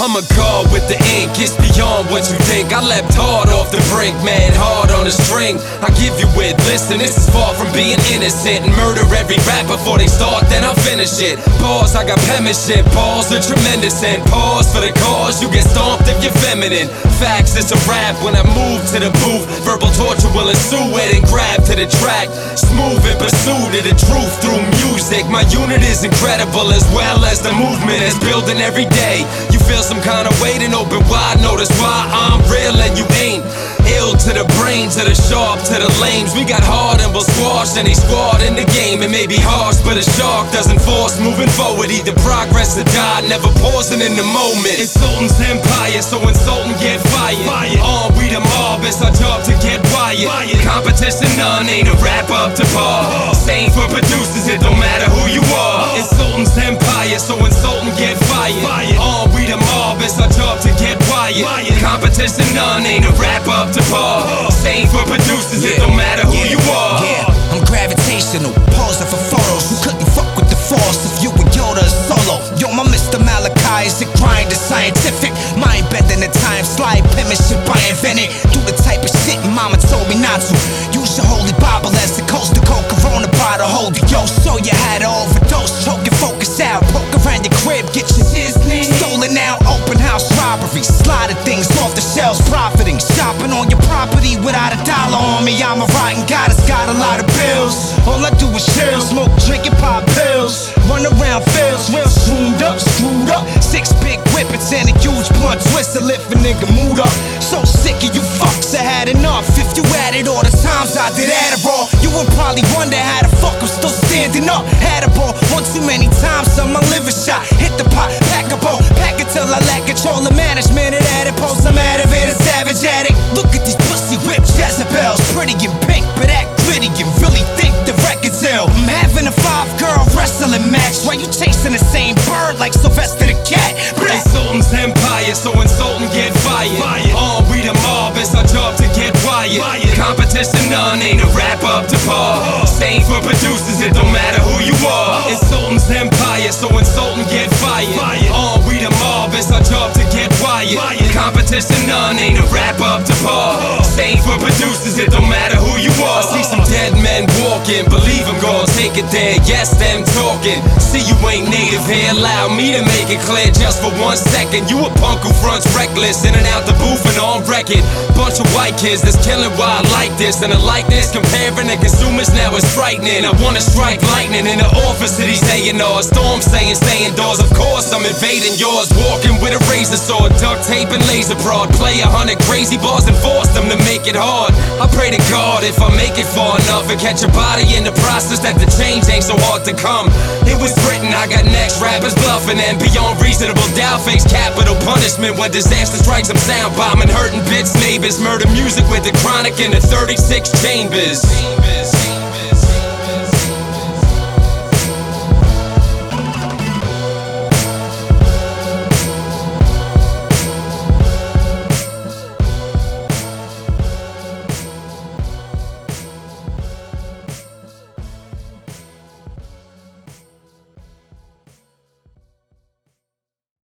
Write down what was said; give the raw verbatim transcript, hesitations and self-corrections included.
I'm a god with the ink, it's beyond what you think. I leapt hard off the brink, man, hard on the string. I give you it, listen, this is far from being innocent. And murder every rap before they start, then I'll finish it. Pause, I got penmanship, pause are tremendous. And pause for the cause, you get stomped if you're feminine. Facts, it's a rap when I move to the booth. Verbal torture will ensue it and grab to the track. Smooth in pursuit of the truth through music. My unit is incredible as well as the movement is building every day. You feel some kind of way, then open wide, notice why I'm real and you ain't. Ill to the brain, to the sharp, to the lames. We got hard and we'll squash any squad in the game. It may be harsh, but a shark doesn't force moving forward. Either progress or die, never pausing in the moment. It's Sultan's empire, so insult and get fired. On we the mob, it's our job to get wired. Competition none, ain't a rap up to par. Same for producers, it don't matter who you are. It's Sultan's empire, so insult and get fired. On we the mob, it's our job to get wired. Competition none, ain't a rap up to par. Same for producers, it don't matter who you are. Yeah, I'm gravitational, pausing for photos. You couldn't fuck with the force if you were Yoda or Solo. Yo, my Mister Malachi is a grind, is scientific. Mind bending the time slide, penmanship I invented. Do the type of shit mama told me not to. Use your holy Bible as the coast to cold Corona bottle holder. Yo, show you how to overdose, choke and focus out. Poke around your crib, get your Disney stolen out. Open house robbery, sliding things off the shelves, profiting. Shopping on your property without a dollar on me. I'm a rotten goddess, got a lot of bills. All I do is chill, smoke, drink and pop pills. Run around fields, real shroomed up, screwed up. Six big whippets and a huge blunt twist to lift a nigga mood up. So sick of you fucks, I had enough. If you added all the times I did Adderall, you would probably wonder how the fuck I'm still standing up. Had a ball one too many times on my liver shot. Hit the pot, pack a ball, pack it till I lack control of management. It added post, I'm out of it, a savage addict. Look at these pussy whipped Jezebels, pretty and pink, but act gritty and really think the record's ill. I'm having a five girl wrestling match. Why you chasing the same bird like Sylvester the cat? It's Sultan's empire, so insult and get fired. On we the mob, it's our job to get wired. Competition none, ain't a rap up to par. Same for producers, it don't matter who you are. It's Sultan's empire, so insult and get fired. On we the mob, it's our job to get wired. Competition none, ain't a rap up to par. Same for producers, it don't matter who you are. See some dead men walking, believe I'm gonna take it there. Yes, them talking. See you ain't native here, allow me to make it clear just for one second. You a punk who fronts reckless, in and out the booth and on record. Bunch of white kids that's killing why I like this. And the likeness comparing to consumers now is frightening. I wanna strike lightning in the office of these A and R's. Storm saying stay indoors, of course I'm invading yours. Walking with a razor sword, duct tape and laser prod. Play a hundred crazy bars and force them to make it hard. I pray to God if I make it far enough and catch a body in the process that the change ain't so hard to come. It was written, I got next rappers bluffing and beyond reasonable doubt face capital punishment when disaster strikes them. Sound bombing, hurting bits, neighbors, murder music with the chronic in the thirty-six chambers.